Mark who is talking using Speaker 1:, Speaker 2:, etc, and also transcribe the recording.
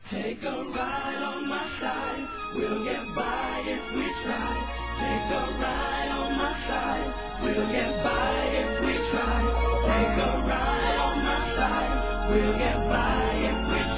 Speaker 1: Take a ride on my side. We'll get by if we try. Take a ride on my side. We'll get by if we try. Take a ride on my side. We'll get by if we